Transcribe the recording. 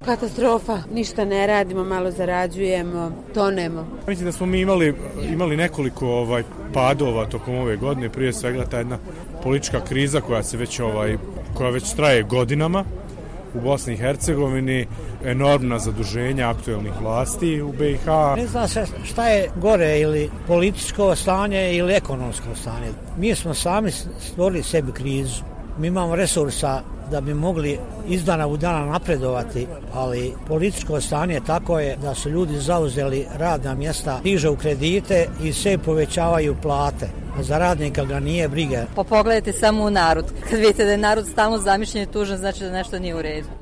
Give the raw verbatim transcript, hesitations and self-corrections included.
katastrofa. Ništa ne radimo, malo zarađujemo, tonemo. Mislim da smo mi imali, imali nekoliko ovaj, padova tokom ove godine, prije svega ta jedna politička kriza koja se već, ovaj, koja već traje godinama u Bosni i Hercegovini, enormna zaduženja aktuelnih vlasti u be i ha. Ne zna se šta je gore, ili političko stanje ili ekonomsko stanje. Mi smo sami stvorili sebi krizu. Mi imamo resursa da bi mogli iz dana u dana napredovati, ali političko stanje tako je da su ljudi zauzeli radna mjesta, dižu kredite i sve povećavaju plate. Za radnika ga nije briga. Pa pogledajte samo u narod. Kad vidite da je narod stalno zamišljen i tužan, znači da nešto nije u redu.